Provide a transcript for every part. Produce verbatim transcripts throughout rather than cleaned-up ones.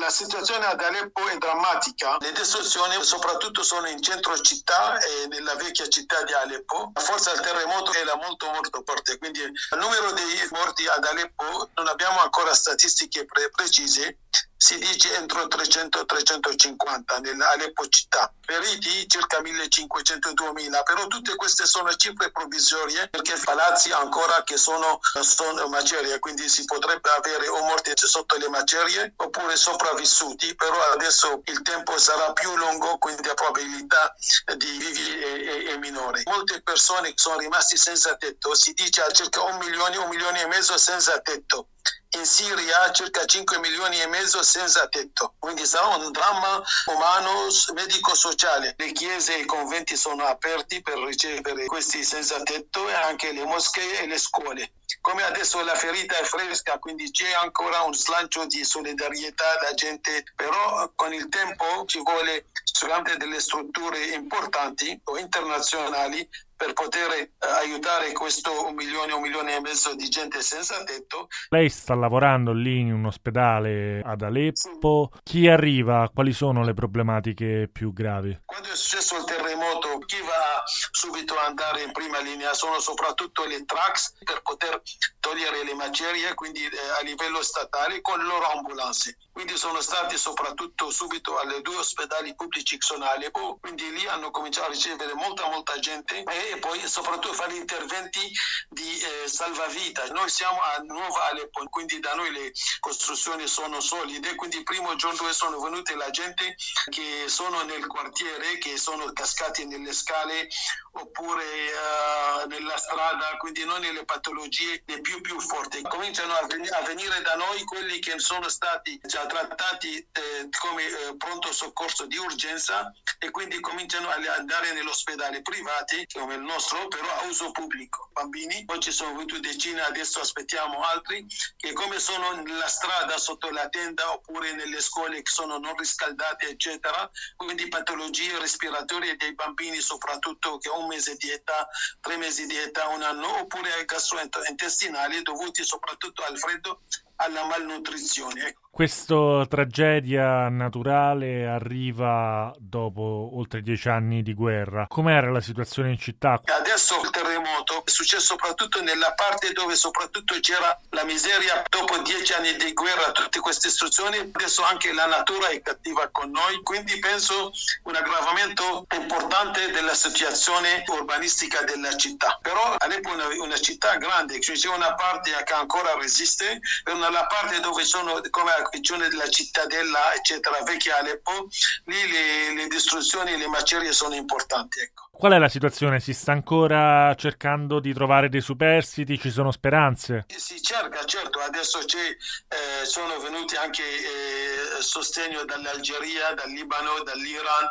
La situazione ad Aleppo è drammatica. Le distruzioni soprattutto sono in centro città e nella vecchia città di Aleppo. La forza del terremoto era molto molto forte, quindi il numero dei morti ad Aleppo non abbiamo ancora statistiche pre- precise. Si dice entro trecento trecentocinquanta nell'Aleppo città. Feriti circa millecinquecento duemila, però tutte queste sono cifre provvisorie perché palazzi ancora che sono, sono macerie, quindi si potrebbe avere o morti sotto le macerie oppure sopravvissuti, però adesso il tempo sarà più lungo, quindi la probabilità di vivi è, è, è minore. Molte persone sono rimasti senza tetto, si dice a circa un milione, un milione e mezzo senza tetto. In Siria circa cinque milioni e mezzo senza tetto, quindi sarà un dramma umano, medico-sociale. Le chiese e i conventi sono aperti per ricevere questi senza tetto e anche le moschee e le scuole. Come adesso la ferita è fresca, quindi c'è ancora un slancio di solidarietà da gente, però con il tempo ci vuole sicuramente delle strutture importanti o internazionali per poter eh, aiutare questo un milione, un milione e mezzo di gente senza tetto. Lei sta lavorando lì in un ospedale ad Aleppo. Sì. Chi arriva? Quali sono le problematiche più gravi? Quando è successo il terremoto, chi va subito a andare in prima linea sono soprattutto le trucks per poter togliere le macerie, quindi eh, a livello statale con le loro ambulanze. Quindi sono stati soprattutto subito alle due ospedali pubblici che sono a Aleppo, quindi lì hanno cominciato a ricevere molta molta gente e poi soprattutto fare interventi di eh, salvavita. Noi siamo a Nuova Aleppo, quindi da noi le costruzioni sono solide, quindi il primo giorno dove sono venute la gente che sono nel quartiere, che sono cascati nelle scale oppure uh, nella strada, quindi non nelle patologie le più più forti. Cominciano a, ven- a venire da noi quelli che sono stati già trattati eh, come eh, pronto soccorso di urgenza e quindi cominciano a andare nell'ospedale privati come il nostro, però a uso pubblico. Bambini, poi ci sono venuti decine, adesso aspettiamo altri che come sono nella strada sotto la tenda oppure nelle scuole che sono non riscaldate eccetera, quindi patologie respiratorie dei bambini soprattutto che hanno un mese di età, tre mesi di età, un anno, oppure gastrointestinali dovuti soprattutto al freddo, alla malnutrizione. Questa tragedia naturale arriva dopo oltre dieci anni di guerra. Com'era la situazione in città? Adesso il terremoto è successo soprattutto nella parte dove soprattutto c'era la miseria. Dopo dieci anni di guerra, tutte queste istruzioni, adesso anche la natura è cattiva con noi, quindi penso un aggravamento importante della situazione urbanistica della città. Però Aleppo è una, una città grande, cioè c'è una parte che ancora resiste, e una parte dove sono come la regione della cittadella, eccetera, vecchia Aleppo, lì le, le distruzioni, le macerie sono importanti, ecco. Qual è la situazione? Si sta ancora cercando di trovare dei superstiti? Ci sono speranze? Si cerca, certo. Adesso c'è, eh, sono venuti anche eh, sostegno dall'Algeria, dal Libano, dall'Iran,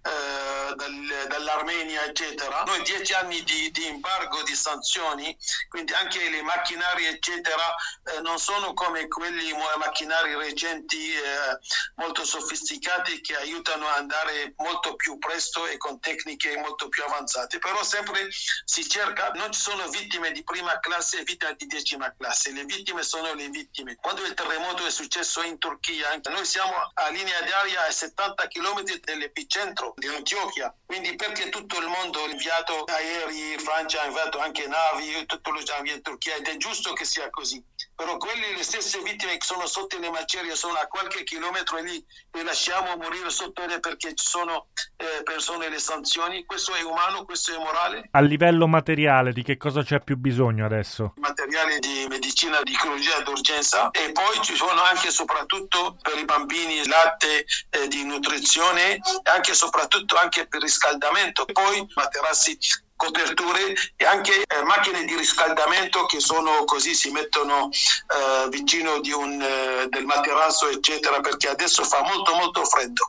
eh, dal, dall'Armenia, eccetera. Noi dieci anni di, di embargo, di sanzioni, quindi anche le macchinarie, eccetera, eh, non sono come quelli macchinari recenti, eh, molto sofisticati, che aiutano ad andare molto più presto e con tecniche molto più avanzate, però sempre si cerca, non ci sono vittime di prima classe e vittime di decima classe, le vittime sono le vittime. Quando il terremoto è successo in Turchia, noi siamo a linea d'aria a settanta chilometri dall'epicentro di Antiochia, quindi perché tutto il mondo ha inviato aerei, Francia ha inviato anche navi, tutto lo già in Turchia, ed è giusto che sia così. Però quelle, le stesse vittime che sono sotto le macerie, sono a qualche chilometro e lì le lasciamo morire sotto le, perché ci sono eh, persone, le sanzioni. Questo è umano, questo è morale. A livello materiale, di che cosa c'è più bisogno adesso? Materiali di medicina, di chirurgia d'urgenza, e poi ci sono anche soprattutto per i bambini latte eh, di nutrizione, e anche soprattutto anche per riscaldamento, poi materassi, coperture e anche eh, macchine di riscaldamento che sono così, si mettono eh, vicino di un, eh, del materasso eccetera, perché adesso fa molto molto freddo.